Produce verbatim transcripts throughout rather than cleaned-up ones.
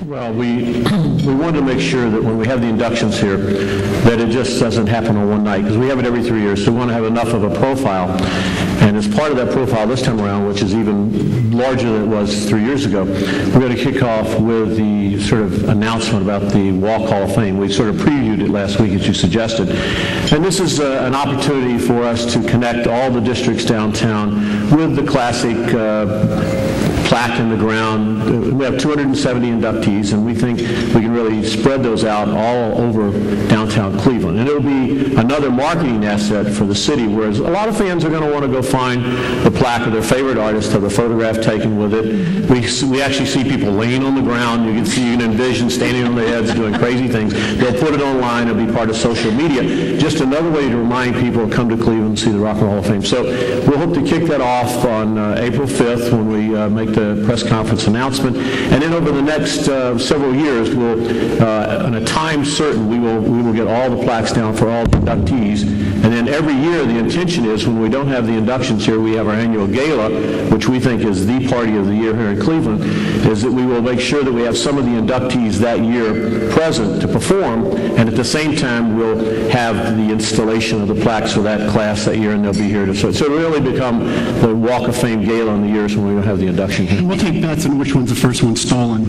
Well, we we wanted to make sure that when we have the inductions here, that it just doesn't happen on one night, because we have it every three years, so we want to have enough of a profile. And as part of that profile this time around, which is even larger than it was three years ago, we're going to kick off with the sort of announcement about the Walk Hall of Fame. We sort of previewed it last week, as you suggested. And this is uh, an opportunity for us to connect all the districts downtown with the classic uh, plaque in the ground. We have two hundred seventy inductees, and we think we can really spread those out all over downtown Cleveland. And it'll be another marketing asset for the city, whereas a lot of fans are going to want to go find the plaque of their favorite artist, have a photograph taken with it. We, we actually see people laying on the ground. You can see, you can envision standing on their heads doing crazy things. They'll put it online. It'll be part of social media. Just another way to remind people to come to Cleveland and see the Rock and Roll Hall of Fame. So we'll hope to kick that off on uh, April fifth when we uh, make the the press conference announcement, and then over the next uh, several years, we'll, uh, in a time certain, we will we will get all the plaques down for all the inductees, and then every year the intention is, when we don't have the inductions here, we have our annual gala, which we think is the party of the year here in Cleveland, is that we will make sure that we have some of the inductees that year present to perform, and at the same time we'll have the installation of the plaques for that class that year, and they'll be here to so, so it'll really become the Walk of Fame gala in the years when we don't have the induction. We'll take bets on which one's the first one stolen.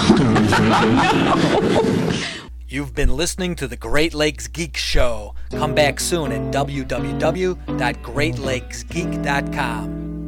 You've been listening to the Great Lakes Geek Show. Come back soon at w w w dot great lakes geek dot com.